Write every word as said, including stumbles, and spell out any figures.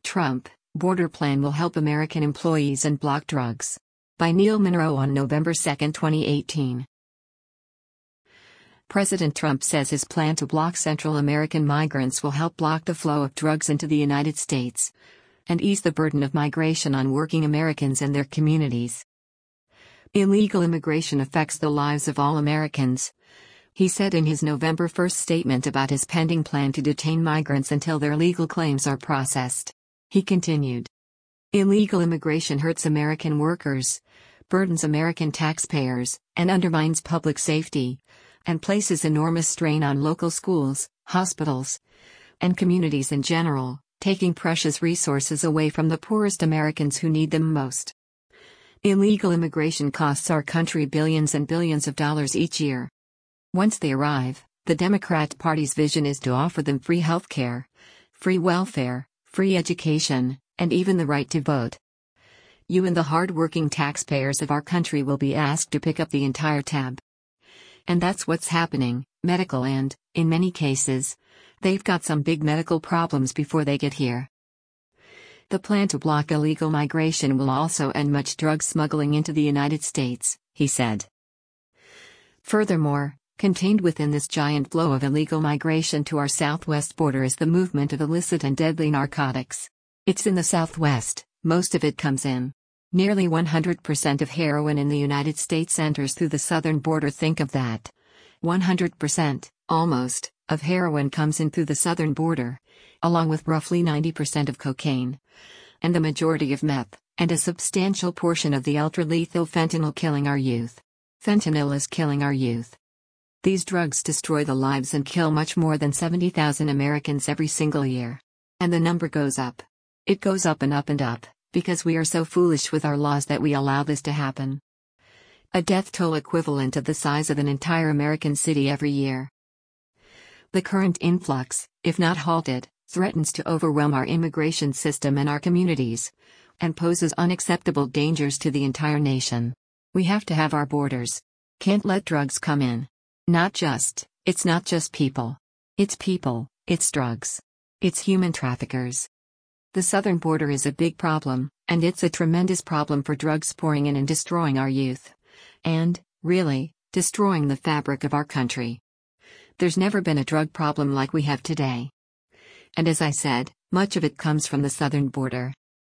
Trump, border plan will help American employees and block drugs. By Neil Monroe on November second, twenty eighteen. President Trump says his plan to block Central American migrants will help block the flow of drugs into the United States and ease the burden of migration on working Americans and their communities. Illegal immigration affects the lives of all Americans, he said in his November first statement about his pending plan to detain migrants until their legal claims are processed. He continued, "Illegal immigration hurts American workers, burdens American taxpayers, and undermines public safety, and places enormous strain on local schools, hospitals, and communities in general, taking precious resources away from the poorest Americans who need them most. Illegal immigration costs our country billions and billions of dollars each year. Once they arrive, the Democrat Party's vision is to offer them free health care, free welfare, free education, and even the right to vote. You and the hard-working taxpayers of our country will be asked to pick up the entire tab. And that's what's happening, medical and, in many cases, they've got some big medical problems before they get here." The plan to block illegal migration will also end much drug smuggling into the United States, he said. Furthermore, contained within this giant flow of illegal migration to our southwest border is the movement of illicit and deadly narcotics. It's in the southwest, most of it comes in. Nearly one hundred percent of heroin in the United States enters through the southern border. Think of that. one hundred percent, almost, of heroin comes in through the southern border, along with roughly ninety percent of cocaine, and the majority of meth, and a substantial portion of the ultra-lethal fentanyl killing our youth. Fentanyl is killing our youth. These drugs destroy the lives and kill much more than seventy thousand Americans every single year. And the number goes up. It goes up and up and up, because we are so foolish with our laws that we allow this to happen. A death toll equivalent of the size of an entire American city every year. The current influx, if not halted, threatens to overwhelm our immigration system and our communities, and poses unacceptable dangers to the entire nation. We have to have our borders. Can't let drugs come in. Not just, it's not just people. It's people, it's drugs. It's human traffickers. The southern border is a big problem, and it's a tremendous problem for drugs pouring in and destroying our youth. And, really, destroying the fabric of our country. There's never been a drug problem like we have today. And as I said, much of it comes from the southern border.